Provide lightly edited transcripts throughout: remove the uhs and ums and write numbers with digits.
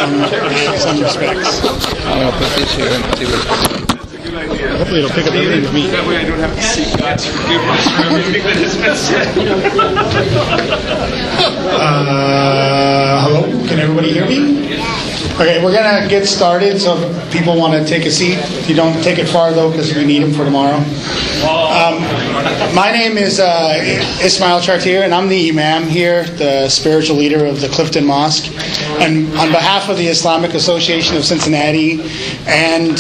some respects. I'm going to put this here and see what. Hopefully it'll pick up everything with me. That way I don't have to seek God's forgiveness for everything that has been said. Hello? Can everybody hear me? Okay, we're going to get started, so if people want to take a seat. If you don't, take it far, though, because we need them for tomorrow. My name is Ismail Chartier, and I'm the Imam here, the spiritual leader of the Clifton Mosque. And on behalf of the Islamic Association of Cincinnati and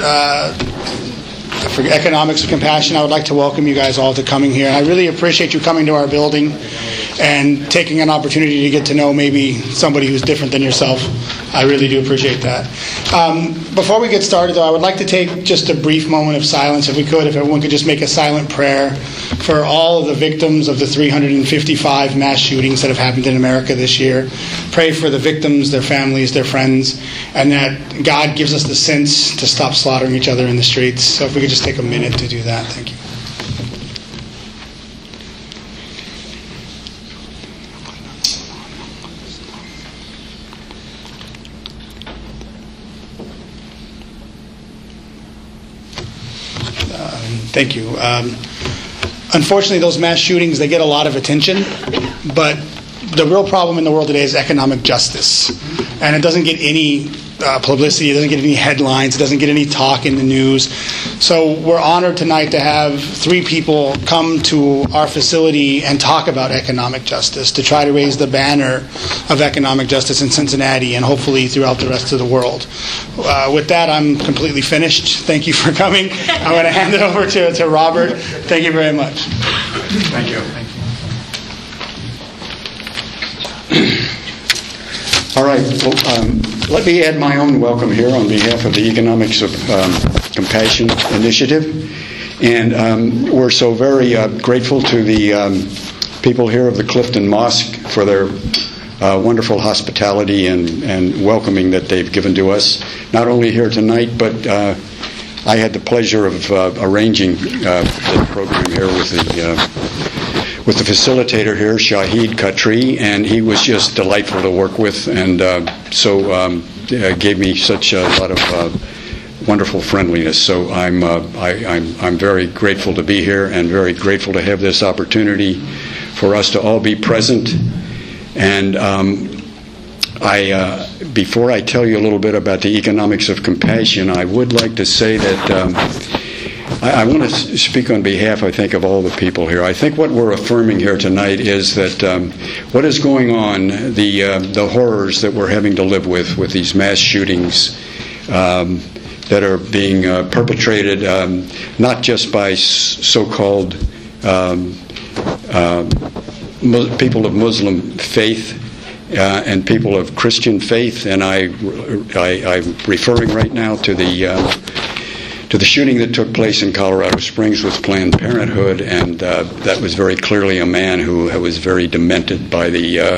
for Economics of Compassion, I would like to welcome you guys all to coming here. And I really appreciate you coming to our building and taking an opportunity to get to know maybe somebody who's different than yourself. I really do appreciate that. Before we get started, though, I would like to take just a brief moment of silence, if we could, if everyone could just make a silent prayer for all of the victims of the 355 mass shootings that have happened in America this year. Pray for the victims, their families, their friends, and that God gives us the sense to stop slaughtering each other in the streets. So if we could just take a minute to do that. Thank you. Thank you. Unfortunately, those mass shootings, they get a lot of attention, but the real problem in the world today is economic justice. And it doesn't get any publicity, it doesn't get any headlines, it doesn't get any talk in the news. So we're honored tonight to have 3 people come to our facility and talk about economic justice, to try to raise the banner of economic justice in Cincinnati and hopefully throughout the rest of the world. With that, I'm completely finished. Thank you for coming. I'm going to hand it over to Robert. Thank you very much. Thank you. All right. Well, let me add my own welcome here on behalf of the Economics of Compassion Initiative. And we're so very grateful to the people here of the Clifton Mosque for their wonderful hospitality and welcoming that they've given to us, not only here tonight, but I had the pleasure of arranging the program here with the facilitator here, Shahid Khatri, and he was just delightful to work with, and so gave me such a lot of wonderful friendliness. So I'm very grateful to be here, and very grateful to have this opportunity for us to all be present. And before I tell you a little bit about the Economics of Compassion, I would like to say that I want to speak on behalf, I think, of all the people here. I think what we're affirming here tonight is that what is going on, the horrors that we're having to live with these mass shootings that are being perpetrated not just by so-called people of Muslim faith and people of Christian faith, and I'm referring right now to the shooting that took place in Colorado Springs with Planned Parenthood, and that was very clearly a man who was very demented by the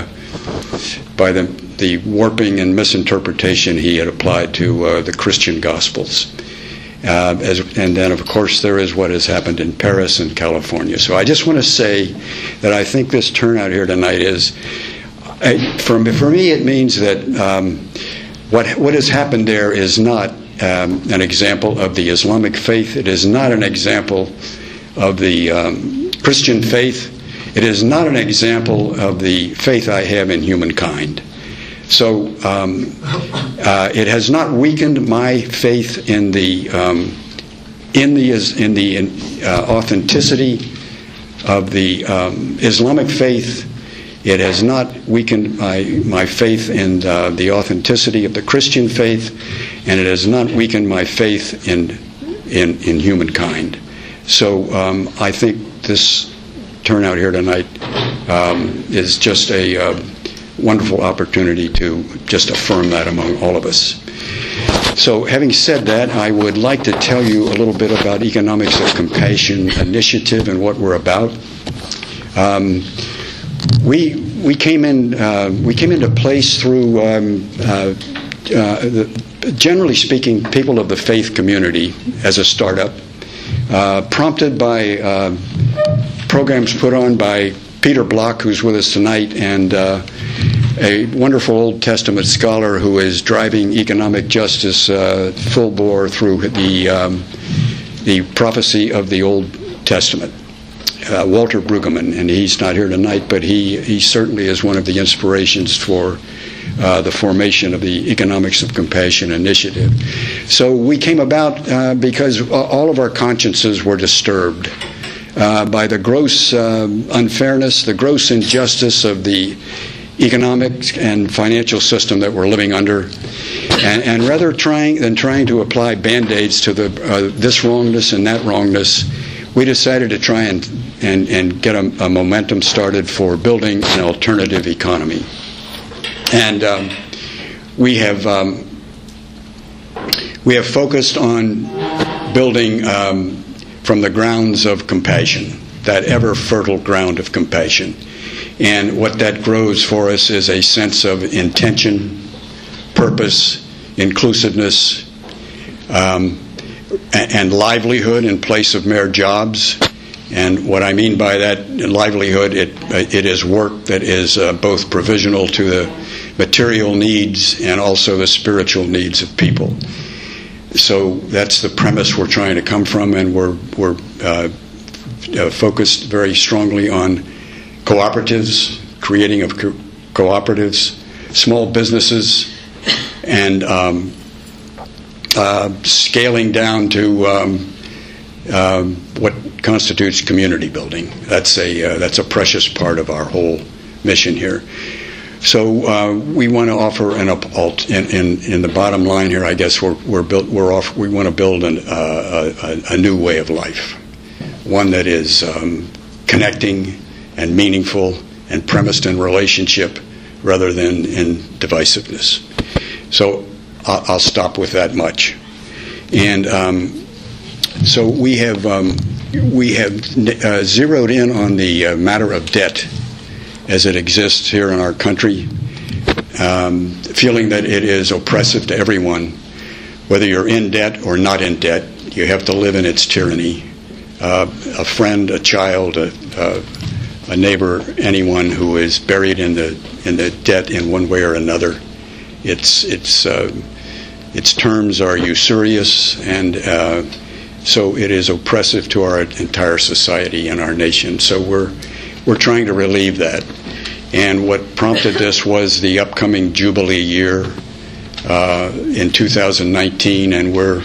warping and misinterpretation he had applied to the Christian Gospels. And then, of course, there is what has happened in Paris and California. So I just want to say that I think this turnout here tonight is, for me, it means that what has happened there is not an example of the Islamic faith. It is not an example of the Christian faith. It is not an example of the faith I have in humankind. So it has not weakened my faith in the authenticity of the Islamic faith. It has not weakened my faith in the authenticity of the Christian faith, and it has not weakened my faith in humankind. So I think this turnout here tonight is just a wonderful opportunity to just affirm that among all of us. So having said that, I would like to tell you a little bit about Economics of Compassion Initiative and what we're about. We came into place through, generally speaking, people of the faith community as a startup, prompted by programs put on by Peter Block, who's with us tonight, and a wonderful Old Testament scholar who is driving economic justice full bore through the prophecy of the Old Testament. Walter Brueggemann, and he's not here tonight, but he certainly is one of the inspirations for the formation of the Economics of Compassion initiative. So we came about because all of our consciences were disturbed by the gross unfairness, the gross injustice of the economic and financial system that we're living under, and rather than trying to apply band-aids to this wrongness and that wrongness, we decided to try and get a momentum started for building an alternative economy. And we have focused on building from the grounds of compassion, that ever fertile ground of compassion. And what that grows for us is a sense of intention, purpose, inclusiveness, and livelihood in place of mere jobs. And what I mean by that livelihood, it is work that is both provisional to the material needs and also the spiritual needs of people. So that's the premise we're trying to come from, and we're focused very strongly on cooperatives, creating of cooperatives, small businesses, and scaling down to what constitutes community building. That's a precious part of our whole mission here. So we want to offer in the bottom line here, I guess we want to build a new way of life, one that is connecting and meaningful and premised in relationship rather than in divisiveness. So I'll stop with that much. And so we have zeroed in on the matter of debt as it exists here in our country, feeling that it is oppressive to everyone, whether you're in debt or not in debt. You have to live in its tyranny. A friend, a child, a neighbor, anyone who is buried in the debt in one way or another, its terms are usurious, and so it is oppressive to our entire society and our nation. So we're trying to relieve that. And what prompted this was the upcoming Jubilee year in 2019, and we're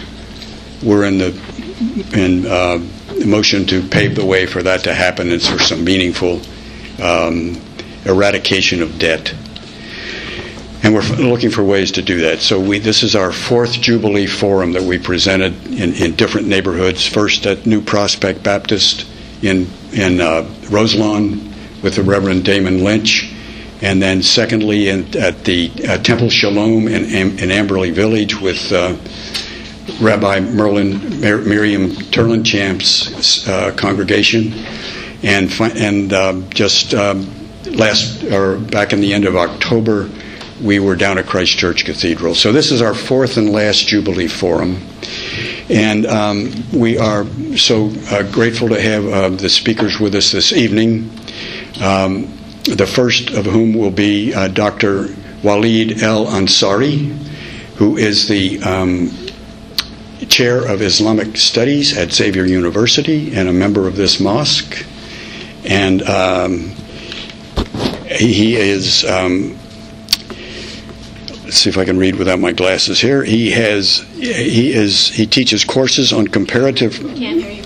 in motion to pave the way for that to happen, and for some meaningful eradication of debt. And we're looking for ways to do that. So this is our fourth Jubilee Forum that we presented in different neighborhoods. First at New Prospect Baptist in Roselawn with the Reverend Damon Lynch, and then secondly at the Temple Shalom in Amberley Village with Rabbi Miriam Turlinchamp's congregation, and just back in the end of October, we were down at Christ Church Cathedral. So this is our fourth and last Jubilee Forum. And we are so grateful to have the speakers with us this evening. The first of whom will be Dr. Waleed El Ansari, who is the chair of Islamic Studies at Xavier University and a member of this mosque. And he is... let's see if I can read without my glasses here. He teaches courses on comparative. Can't hear you.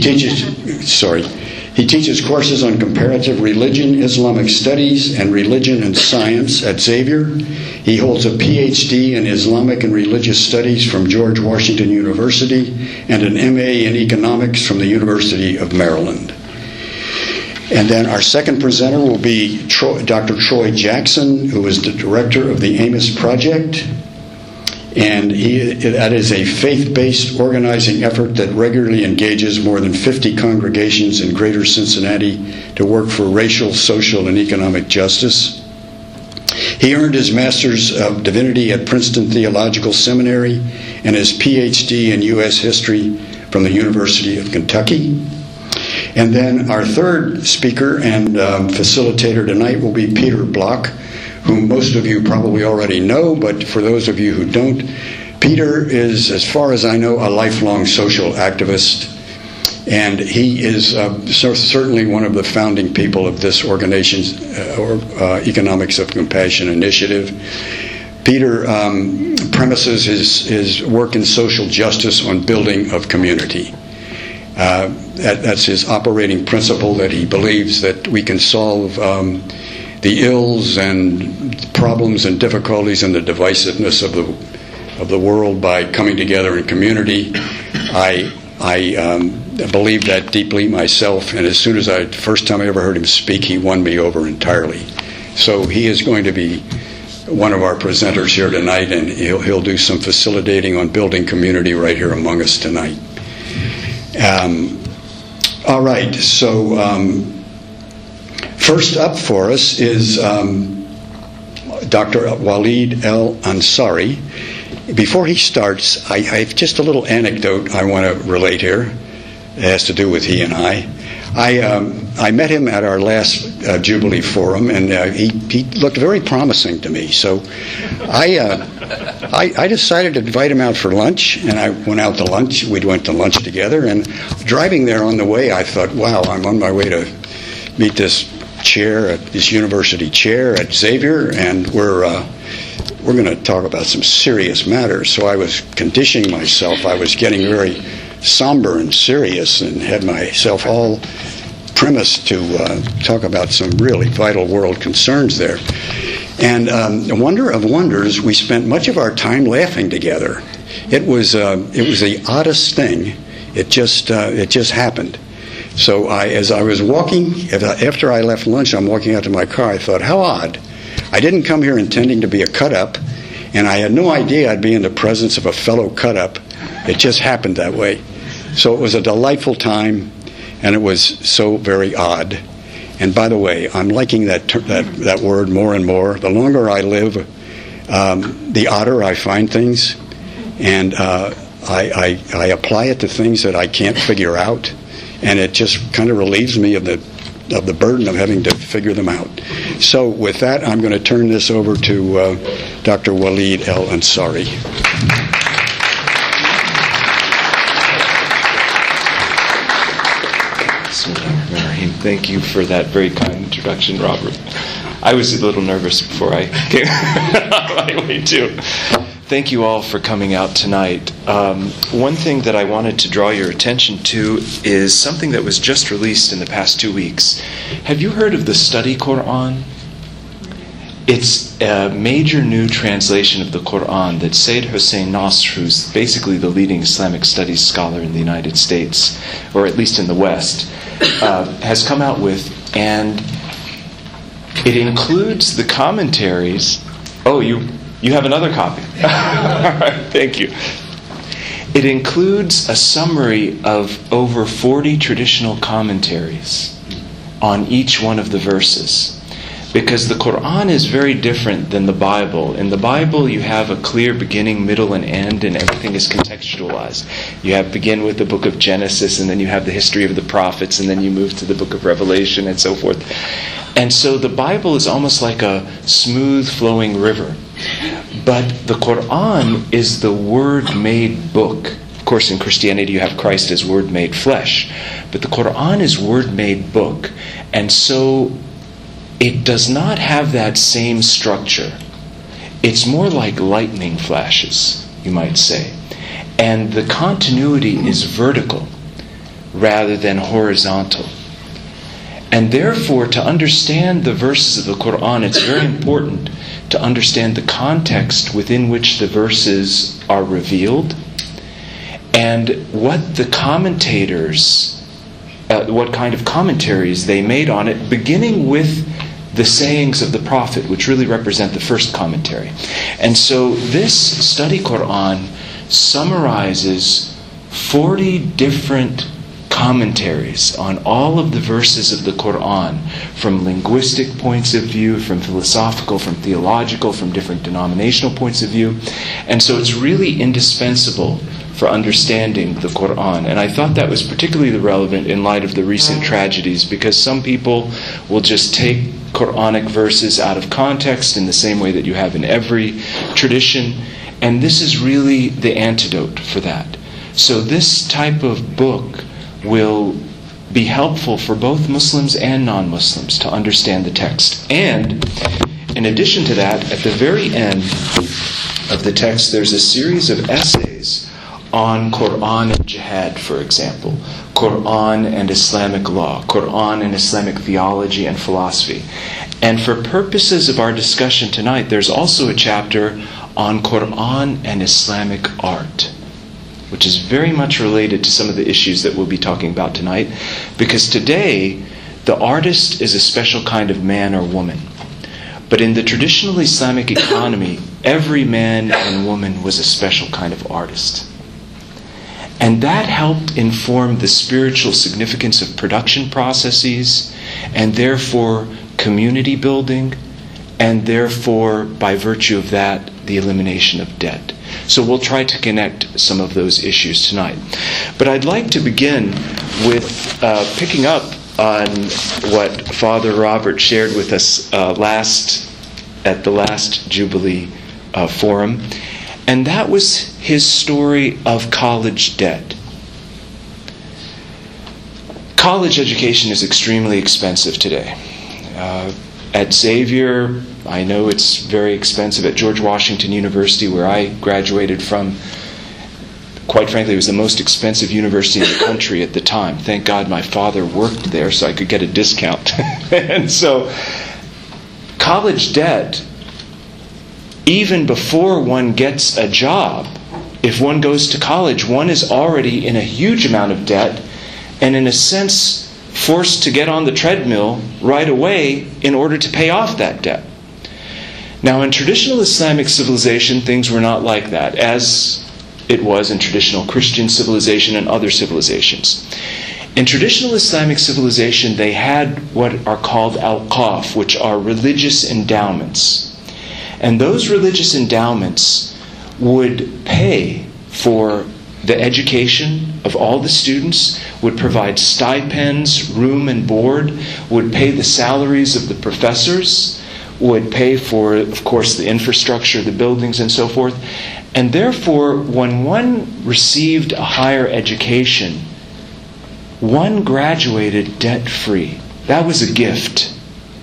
He teaches courses on comparative religion, Islamic studies, and religion and science at Xavier. He holds a PhD in Islamic and religious studies from George Washington University and an MA in economics from the University of Maryland. And then our second presenter will be Dr. Troy Jackson, who is the director of the Amos Project. And that is a faith-based organizing effort that regularly engages more than 50 congregations in greater Cincinnati to work for racial, social, and economic justice. He earned his Master's of Divinity at Princeton Theological Seminary and his PhD in U.S. History from the University of Kentucky. And then our third speaker and facilitator tonight will be Peter Block, whom most of you probably already know, but for those of you who don't, Peter is, as far as I know, a lifelong social activist, and he is certainly one of the founding people of this organization's Economics of Compassion initiative. Peter premises his work in social justice on building of community. That's his operating principle, that he believes that we can solve the ills and problems and difficulties and the divisiveness of the world by coming together in community. I believe that deeply myself, and as soon as first time I ever heard him speak, he won me over entirely. So he is going to be one of our presenters here tonight, and he'll do some facilitating on building community right here among us tonight. All right, so first up for us is Dr. Waleed El Ansari. Before he starts, I have just a little anecdote I want to relate here. It has to do with he and I. I met him at our last Jubilee Forum, and he looked very promising to me. So I decided to invite him out for lunch, and I went out to lunch. We went to lunch together, and driving there on the way, I thought, wow, I'm on my way to meet this university chair at Xavier, and we're going to talk about some serious matters. So I was conditioning myself. I was getting very somber and serious and had myself all premised to talk about some really vital world concerns there. And wonder of wonders, we spent much of our time laughing together. It was the oddest thing. It just happened. So as I was walking, after I left lunch, I'm walking out to my car, I thought, how odd. I didn't come here intending to be a cut-up, and I had no idea I'd be in the presence of a fellow cut-up. It just happened that way. So it was a delightful time, and it was so very odd. And by the way, I'm liking that word more and more. The longer I live, the odder I find things, and I apply it to things that I can't figure out, and it just kind of relieves me of the burden of having to figure them out. So with that, I'm going to turn this over to Dr. Waleed El Ansari. Thank you for that very kind introduction, Robert. I was a little nervous before I came on my way too. Thank you all for coming out tonight. One thing that I wanted to draw your attention to is something that was just released in the past 2 weeks. Have you heard of the Study Quran? It's a major new translation of the Quran that Sayyid Hussein Nasr, who's basically the leading Islamic studies scholar in the United States, or at least in the West, has come out with, and it includes the commentaries. Oh, you have another copy. All right, thank you. It includes a summary of over 40 traditional commentaries on each one of the verses. Because the Quran is very different than the Bible. In the Bible, you have a clear beginning, middle, and end, and everything is contextualized. You begin with the book of Genesis, and then you have the history of the prophets, and then you move to the book of Revelation, and so forth. And so the Bible is almost like a smooth flowing river. But the Quran is the word-made book. Of course, in Christianity, you have Christ as word-made flesh. But the Quran is word-made book. And so it does not have that same structure. It's more like lightning flashes, you might say. And the continuity is vertical rather than horizontal. And therefore, to understand the verses of the Quran, it's very important to understand the context within which the verses are revealed and what the commentators, what kind of commentaries they made on it, beginning with the sayings of the Prophet, which really represent the first commentary. And so this Study Quran summarizes 40 different commentaries on all of the verses of the Quran, from linguistic points of view, from philosophical, from theological, from different denominational points of view. And so it's really indispensable for understanding the Quran. And I thought that was particularly relevant in light of the recent tragedies, because some people will just take Quranic verses out of context in the same way that you have in every tradition. And this is really the antidote for that. So this type of book will be helpful for both Muslims and non-Muslims to understand the text. And in addition to that, at the very end of the text, there's a series of essays on Quran and Jihad, for example, Quran and Islamic law, Quran and Islamic theology and philosophy. And for purposes of our discussion tonight, there's also a chapter on Quran and Islamic art, which is very much related to some of the issues that we'll be talking about tonight, because today the artist is a special kind of man or woman. But in the traditional Islamic economy, every man and woman was a special kind of artist. And that helped inform the spiritual significance of production processes, and therefore community building, and therefore, by virtue of that, the elimination of debt. So we'll try to connect some of those issues tonight. But I'd like to begin with picking up on what Father Robert shared with us at the last Jubilee Forum. And that was his story of college debt. College education is extremely expensive today. At Xavier, I know it's very expensive. At George Washington University, where I graduated from, quite frankly, it was the most expensive university in the country at the time. Thank God my father worked there so I could get a discount. And so, college debt, even before one gets a job, if one goes to college, one is already in a huge amount of debt, and in a sense forced to get on the treadmill right away in order to pay off that debt. Now, in traditional Islamic civilization, things were not like that, as it was in traditional Christian civilization and other civilizations. In traditional Islamic civilization, they had what are called awqaf, which are religious endowments. And those religious endowments would pay for the education of all the students, would provide stipends, room and board, would pay the salaries of the professors, would pay for, of course, the infrastructure, the buildings, and so forth. And therefore, when one received a higher education, one graduated debt-free. That was a gift.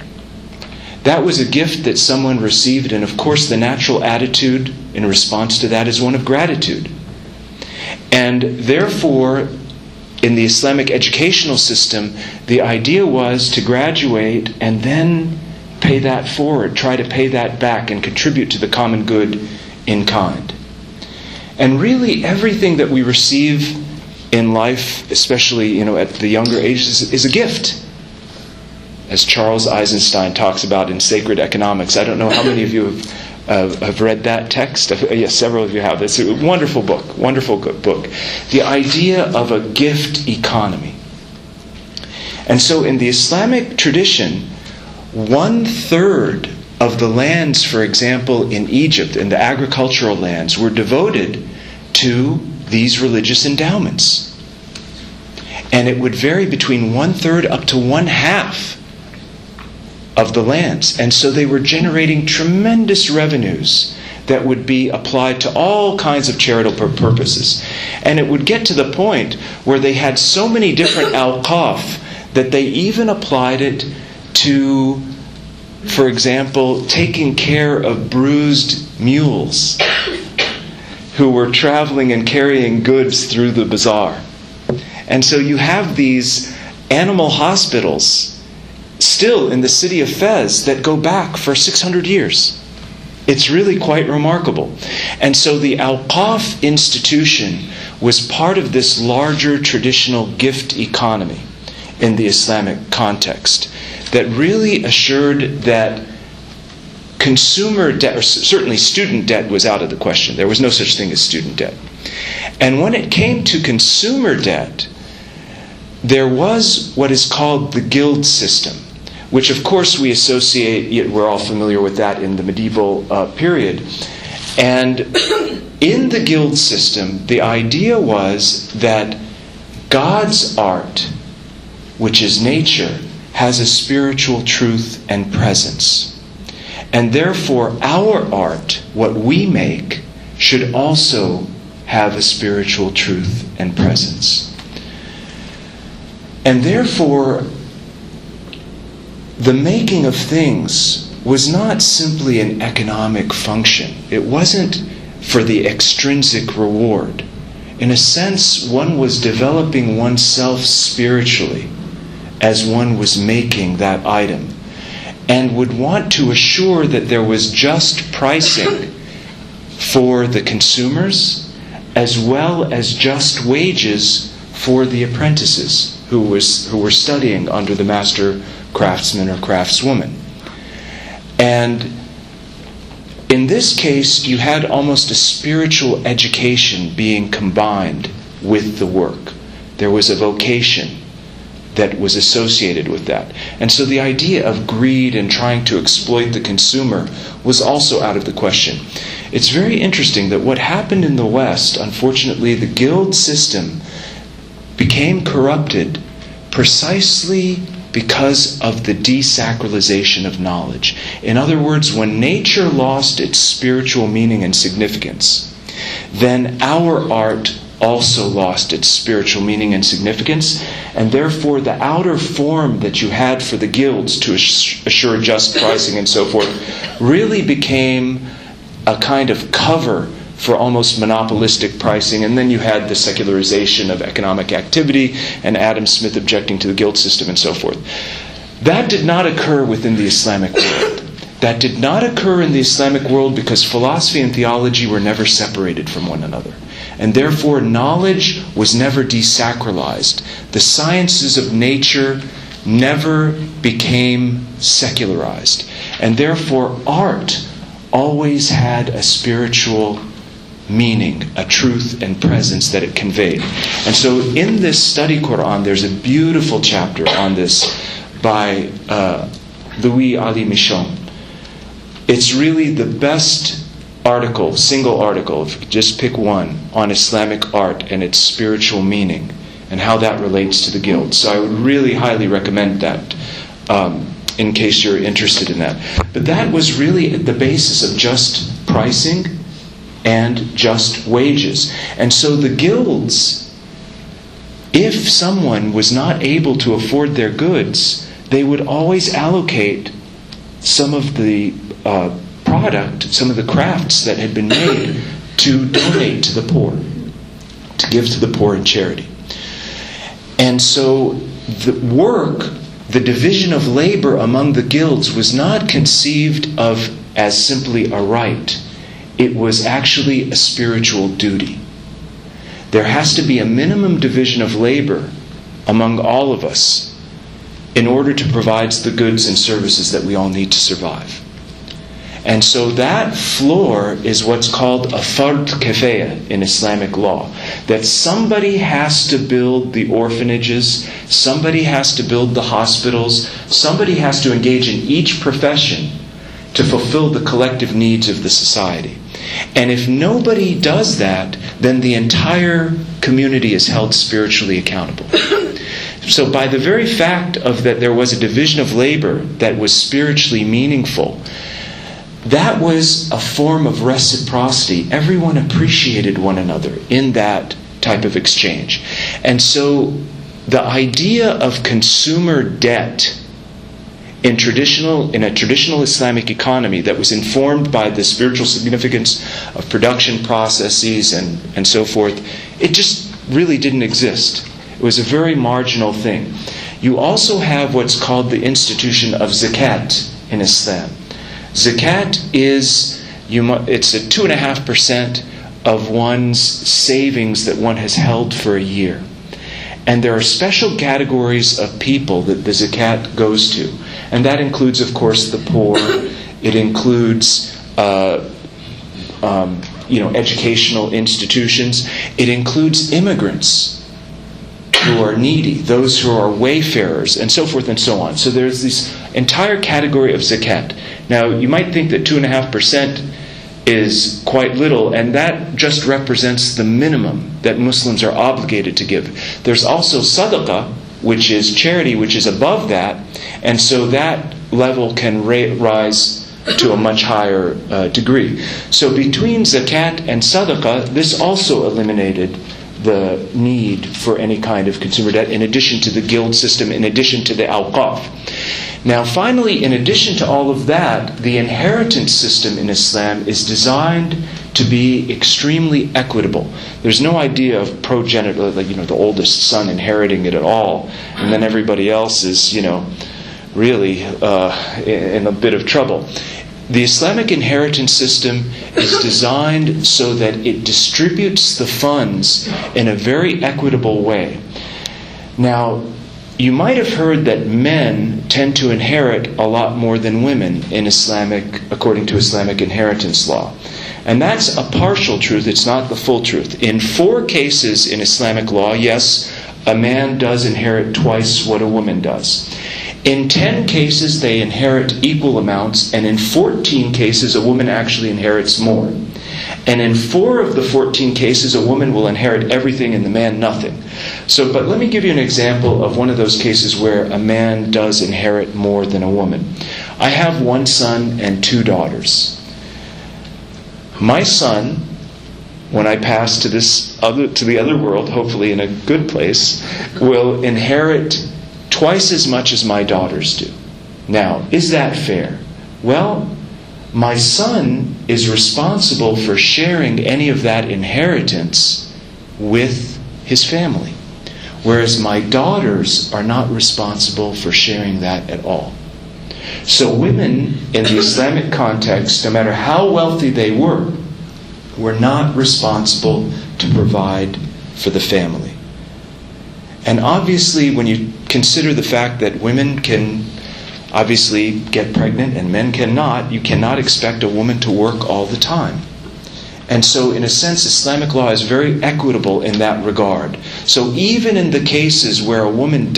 That was a gift that someone received, and of course the natural attitude in response to that is one of gratitude. And therefore, in the Islamic educational system, the idea was to graduate and then pay that forward, try to pay that back and contribute to the common good in kind. And really everything that we receive in life, especially at the younger ages, is a gift. As Charles Eisenstein talks about in Sacred Economics. I don't know how many of you have read that text. Yes, several of you have. It's a wonderful book, wonderful good book. The idea of a gift economy. And so in the Islamic tradition, 1/3 of the lands, for example, in Egypt, in the agricultural lands, were devoted to these religious endowments. And it would vary between 1/3 up to 1/2 of the lands. And so they were generating tremendous revenues that would be applied to all kinds of charitable purposes. And it would get to the point where they had so many different awqaf that they even applied it to, for example, taking care of bruised mules who were traveling and carrying goods through the bazaar. And so you have these animal hospitals still in the city of Fez that go back for 600 years. It's really quite remarkable. And so the awqaf institution was part of this larger traditional gift economy in the Islamic context that really assured that consumer debt, or certainly student debt, was out of the question. There was no such thing as student debt. And when it came to consumer debt, there was what is called the guild system, which of course we associate, we're all familiar with that in the medieval period. And in the guild system, the idea was that God's art, which is nature, has a spiritual truth and presence. And therefore, our art, what we make, should also have a spiritual truth and presence. And therefore, the making of things was not simply an economic function. It wasn't for the extrinsic reward. In a sense, one was developing oneself spiritually as one was making that item, and would want to assure that there was just pricing for the consumers, as well as just wages for the apprentices who were studying under the master craftsman or craftswoman. And in this case, you had almost a spiritual education being combined with the work. There was a vocation that was associated with that. And so the idea of greed and trying to exploit the consumer was also out of the question. It's very interesting that what happened in the West, unfortunately, the guild system became corrupted precisely because of the desacralization of knowledge. In other words, when nature lost its spiritual meaning and significance, then our art also lost its spiritual meaning and significance, and therefore the outer form that you had for the guilds to assure just pricing and so forth really became a kind of cover for almost monopolistic pricing. And then you had the secularization of economic activity and Adam Smith objecting to the guild system and so forth. That did not occur within the Islamic world. That did not occur in the Islamic world because philosophy and theology were never separated from one another. And therefore knowledge was never desacralized. The sciences of nature never became secularized. And therefore art always had a spiritual meaning, a truth and presence that it conveyed. And so in this study Quran, there's a beautiful chapter on this by Louis Ali Michon. It's really the best article, single article, if you could just pick one, on Islamic art and its spiritual meaning and how that relates to the guild. So I would really highly recommend that in case you're interested in that. But that was really at the basis of just pricing and just wages. And so the guilds, if someone was not able to afford their goods, they would always allocate some of the product, some of the crafts that had been made to donate to the poor, to give to the poor in charity. And so the work, the division of labor among the guilds was not conceived of as simply a right. It was actually a spiritual duty. There has to be a minimum division of labor among all of us in order to provide the goods and services that we all need to survive. And so that floor is what's called a fard kifaya in Islamic law. That somebody has to build the orphanages, somebody has to build the hospitals, somebody has to engage in each profession to fulfill the collective needs of the society. And if nobody does that, then the entire community is held spiritually accountable. So by the very fact of that there was a division of labor that was spiritually meaningful, that was a form of reciprocity. Everyone appreciated one another in that type of exchange. And so the idea of consumer debt in a traditional Islamic economy that was informed by the spiritual significance of production processes and so forth, it just really didn't exist. It was a very marginal thing. You also have what's called the institution of zakat in Islam. Zakat is, it's a 2.5% of one's savings that one has held for a year. And there are special categories of people that the zakat goes to. And that includes, of course, the poor. It includes, educational institutions. It includes immigrants who are needy, those who are wayfarers, and so forth and so on. So there's this entire category of zakat. Now, you might think that 2.5% is quite little, and that just represents the minimum that Muslims are obligated to give. There's also sadaqah, which is charity, which is above that, And so that level can rise to a much higher degree. So between zakat and sadaqah, this also eliminated the need for any kind of consumer debt, in addition to the guild system, in addition to the awqaf. Now finally, in addition to all of that, the inheritance system in Islam is designed to be extremely equitable. There's no idea of progenitor, like, the oldest son inheriting it at all, and then everybody else is, really in a bit of trouble. The Islamic inheritance system is designed so that it distributes the funds in a very equitable way. Now, you might have heard that men tend to inherit a lot more than women according to Islamic inheritance law. And that's a partial truth, it's not the full truth. In 4 cases in Islamic law, yes, a man does inherit twice what a woman does. In 10 cases, they inherit equal amounts, and in 14 cases, a woman actually inherits more. And in 4 of the 14 cases, a woman will inherit everything and the man nothing. But let me give you an example of one of those cases where a man does inherit more than a woman. I have 1 son and 2 daughters. My son, when I pass to the other world, hopefully in a good place, will inherit twice as much as my daughters do. Now, is that fair? Well, my son is responsible for sharing any of that inheritance with his family, whereas my daughters are not responsible for sharing that at all. So women, in the Islamic context, no matter how wealthy they were not responsible to provide for the family. And obviously, when you consider the fact that women can obviously get pregnant and men cannot, you cannot expect a woman to work all the time. And so, in a sense, Islamic law is very equitable in that regard. So even in the cases where a man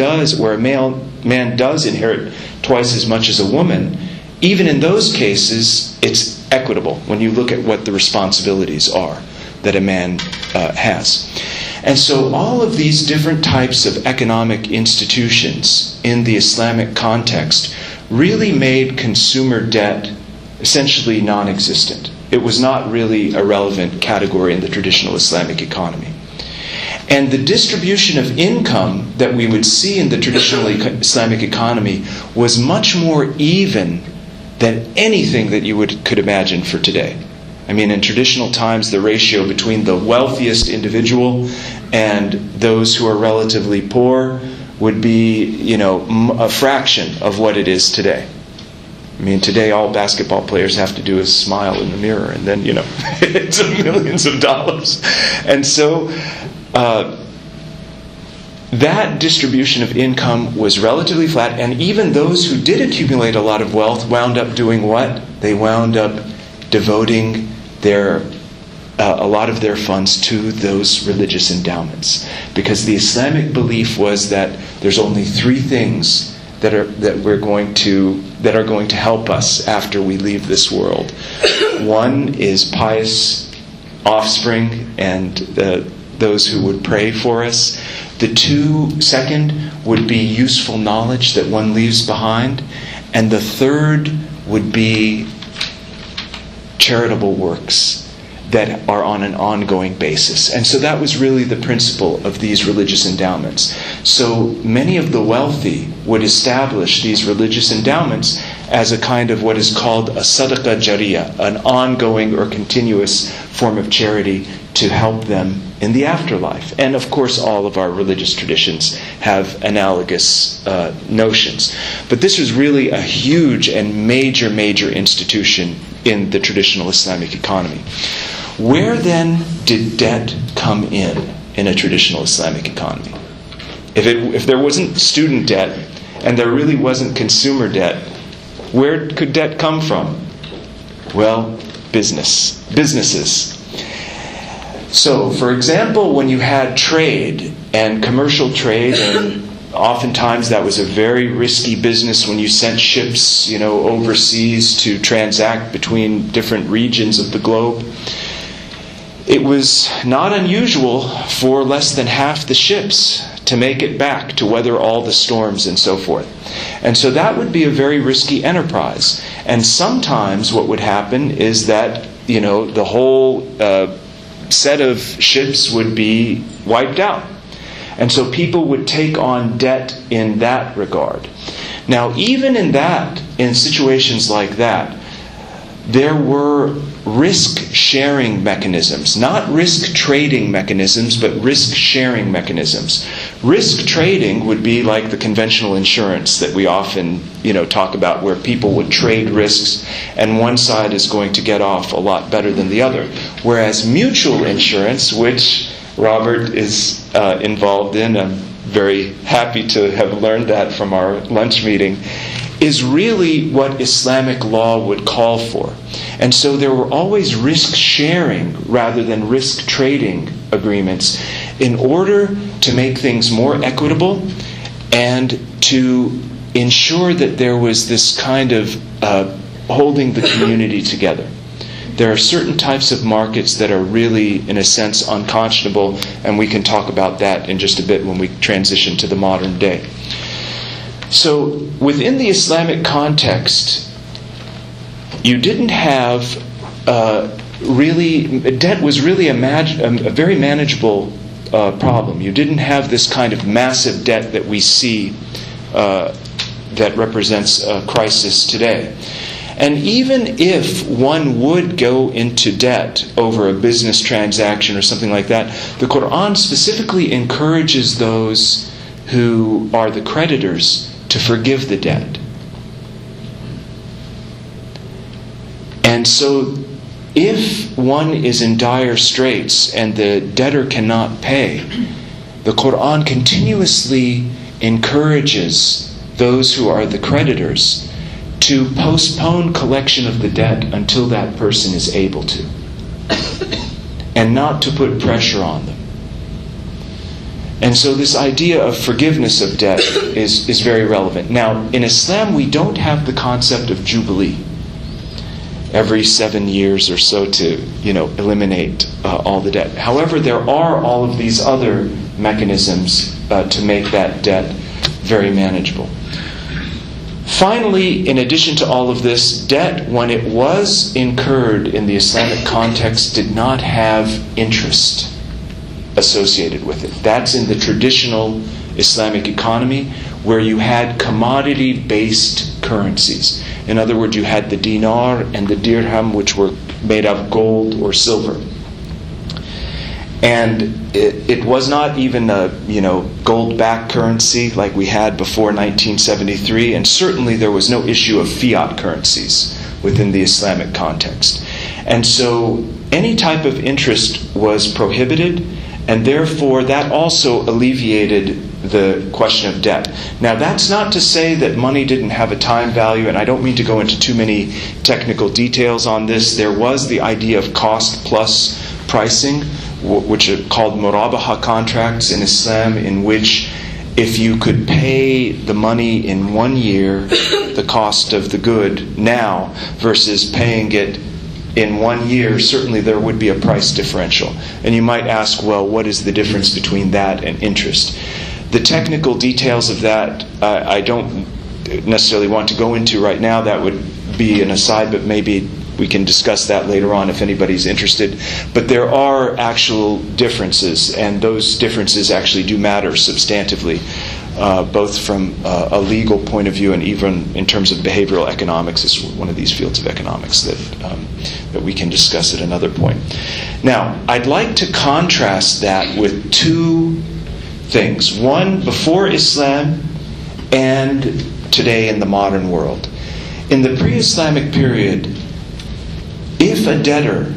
does inherit twice as much as a woman, even in those cases, it's equitable when you look at what the responsibilities are that a man has. And so all of these different types of economic institutions in the Islamic context really made consumer debt essentially non-existent. It was not really a relevant category in the traditional Islamic economy. And the distribution of income that we would see in the traditional Islamic economy was much more even than anything that you could imagine for today. I mean, in traditional times, the ratio between the wealthiest individual and those who are relatively poor would be, a fraction of what it is today. I mean, today all basketball players have to do is smile in the mirror, and then, it's millions of dollars. And so, that distribution of income was relatively flat, and even those who did accumulate a lot of wealth wound up doing what? They wound up devoting a lot of their funds to those religious endowments, because the Islamic belief was that there's only 3 things that are going to help us after we leave this world. One is pious offspring and those who would pray for us. The second would be useful knowledge that one leaves behind, and the third would be charitable works that are on an ongoing basis. And so that was really the principle of these religious endowments. So many of the wealthy would establish these religious endowments as a kind of what is called a sadaqah jariyah, an ongoing or continuous form of charity to help them in the afterlife. And of course, all of our religious traditions have analogous notions. But this was really a huge and major institution in the traditional Islamic economy. Where then did debt come in a traditional Islamic economy? If there wasn't student debt and there really wasn't consumer debt, where could debt come from? Well, businesses. So, for example, when you had trade and commercial trade, and oftentimes that was a very risky business when you sent ships, overseas to transact between different regions of the globe, it was not unusual for less than half the ships to make it back, to weather all the storms and so forth. And so that would be a very risky enterprise. And sometimes what would happen is that, the whole set of ships would be wiped out. And so people would take on debt in that regard. Now, even in situations like that, there were risk-sharing mechanisms, not risk-trading mechanisms, but risk-sharing mechanisms. Risk trading would be like the conventional insurance that we often, talk about, where people would trade risks and one side is going to get off a lot better than the other. Whereas mutual insurance, which Robert is involved in, I'm very happy to have learned that from our lunch meeting, is really what Islamic law would call for. And so there were always risk-sharing rather than risk-trading agreements in order to make things more equitable and to ensure that there was this kind of holding the community together. There are certain types of markets that are really, in a sense, unconscionable, and we can talk about that in just a bit when we transition to the modern day. So, within the Islamic context, you didn't have debt was really a very manageable problem. You didn't have this kind of massive debt that we see that represents a crisis today. And even if one would go into debt over a business transaction or something like that, the Quran specifically encourages those who are the creditors to forgive the debt. And so, if one is in dire straits and the debtor cannot pay, the Quran continuously encourages those who are the creditors to postpone collection of the debt until that person is able to, and not to put pressure on them. And so this idea of forgiveness of debt is very relevant. Now, in Islam, we don't have the concept of jubilee every 7 years or so to, eliminate all the debt. However, there are all of these other mechanisms to make that debt very manageable. Finally, in addition to all of this, debt, when it was incurred in the Islamic context, did not have interest associated with it. That's in the traditional Islamic economy, where you had commodity-based currencies. In other words, you had the dinar and the dirham, which were made of gold or silver. And it was not even a gold-backed currency like we had before 1973, and certainly there was no issue of fiat currencies within the Islamic context. And so any type of interest was prohibited, and therefore that also alleviated the question of debt. Now, that's not to say that money didn't have a time value, and I don't mean to go into too many technical details on this. There was the idea of cost plus pricing, which are called murabaha contracts in Islam, in which if you could pay the money in 1 year, the cost of the good now, versus paying it in 1 year, certainly there would be a price differential. And you might ask, well, what is the difference between that and interest? The technical details of that, I don't necessarily want to go into right now. That would be an aside, but maybe we can discuss that later on if anybody's interested. But there are actual differences, and those differences actually do matter substantively, both from a legal point of view and even in terms of behavioral economics. Is one of these fields of economics that we can discuss at another point. Now, I'd like to contrast that with two things. One, before Islam, and today in the modern world. In the pre-Islamic period, if a debtor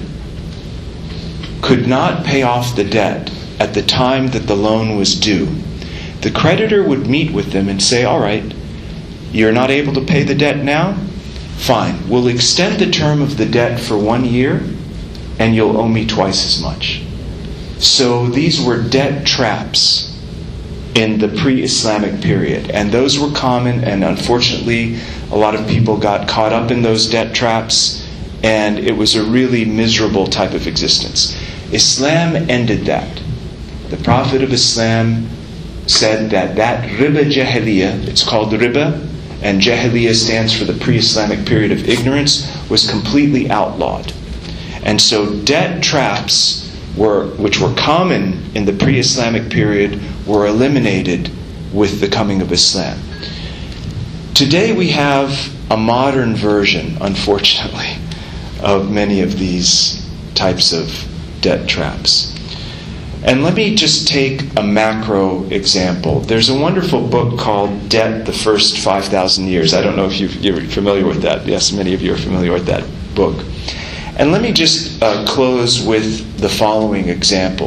could not pay off the debt at the time that the loan was due, the creditor would meet with them and say, all right, you're not able to pay the debt now? Fine, we'll extend the term of the debt for 1 year, and you'll owe me twice as much. So these were debt traps in the pre-Islamic period. And those were common, and unfortunately, a lot of people got caught up in those debt traps, and it was a really miserable type of existence. Islam ended that. The Prophet of Islam said that riba jahiliyyah, it's called riba, and jahiliyyah stands for the pre-Islamic period of ignorance, was completely outlawed. And so debt traps, which were common in the pre-Islamic period, were eliminated with the coming of Islam. Today we have a modern version, unfortunately, of many of these types of debt traps. And let me just take a macro example. There's a wonderful book called Debt, the First 5,000 Years. I don't know if you're familiar with that. Yes, many of you are familiar with that book. And let me just close with the following example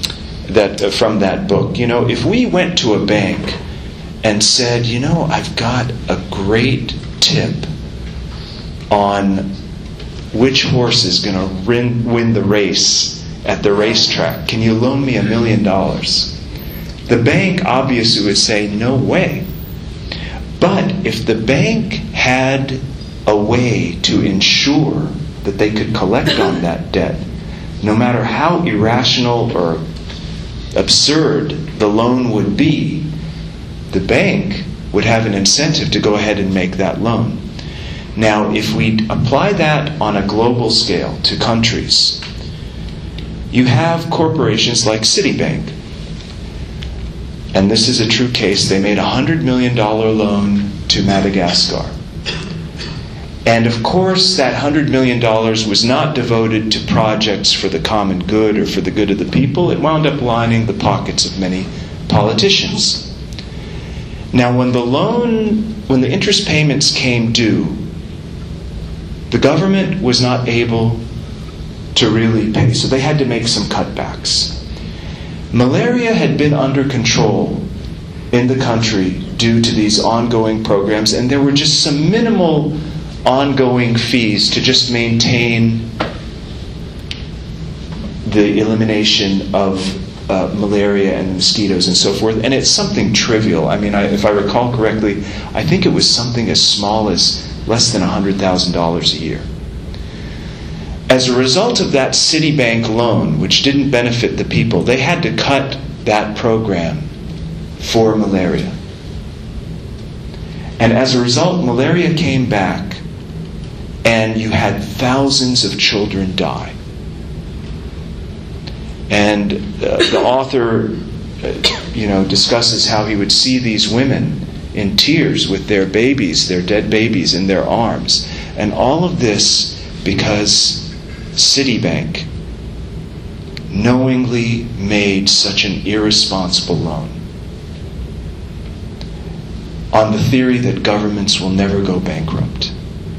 from that book. If we went to a bank and said, I've got a great tip on which horse is going to win the race at the racetrack, can you loan me $1 million? The bank obviously would say, no way. But if the bank had a way to ensure that they could collect on that debt, no matter how irrational or absurd the loan would be, the bank would have an incentive to go ahead and make that loan. Now, if we apply that on a global scale to countries, you have corporations like Citibank. And this is a true case. They made a $100 million loan to Madagascar. And of course, that $100 million was not devoted to projects for the common good or for the good of the people. It wound up lining the pockets of many politicians. Now, when the interest payments came due, the government was not able to really pay, so they had to make some cutbacks. Malaria had been under control in the country due to these ongoing programs, and there were just some minimal ongoing fees to just maintain the elimination of malaria and mosquitoes and so forth. And it's something trivial. I mean, if I recall correctly, I think it was something as small as less than $100,000 a year. As a result of that Citibank loan, which didn't benefit the people, they had to cut that program for malaria. And as a result, malaria came back, and you had thousands of children die. And the author, discusses how he would see these women in tears with their babies, their dead babies in their arms. And all of this because Citibank knowingly made such an irresponsible loan on the theory that governments will never go bankrupt.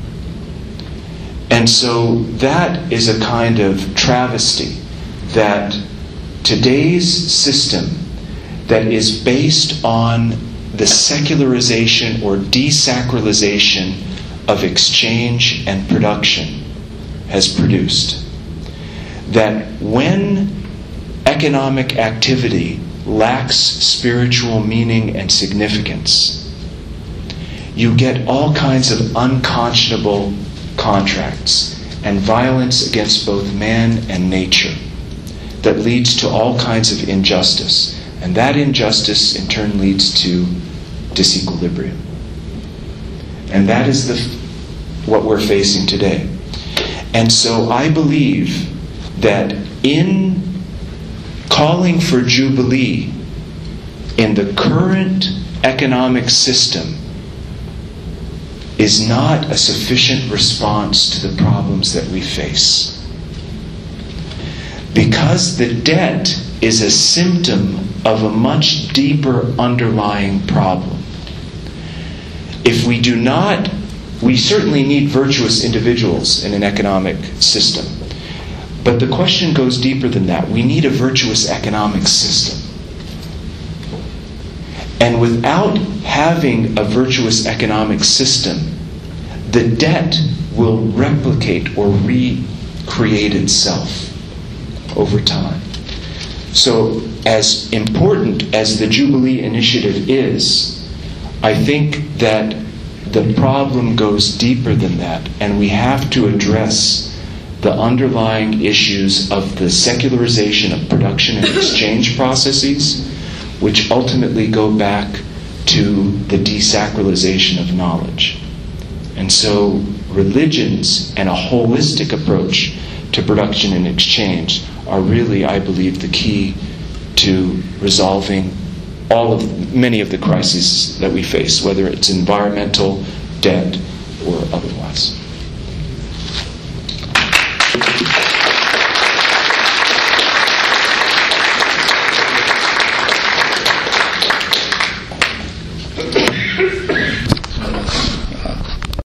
And so that is a kind of travesty that today's system that is based on the secularization or desacralization of exchange and production has produced. That when economic activity lacks spiritual meaning and significance, you get all kinds of unconscionable contracts and violence against both man and nature that leads to all kinds of injustice. And that injustice in turn leads to disequilibrium. And that is what we're facing today. And so I believe that in calling for Jubilee in the current economic system is not a sufficient response to the problems that we face. Because the debt is a symptom of a much deeper underlying problem. If we do not, we certainly need virtuous individuals in an economic system. But the question goes deeper than that. We need a virtuous economic system. And without having a virtuous economic system, the debt will replicate or recreate itself over time. So, as important as the Jubilee Initiative is, I think that the problem goes deeper than that, and we have to address the underlying issues of the secularization of production and exchange processes. which ultimately go back to the desacralization of knowledge. And so religions and a holistic approach to production and exchange are really, I believe, the key to resolving many of the crises that we face, whether it's environmental, debt, or otherwise.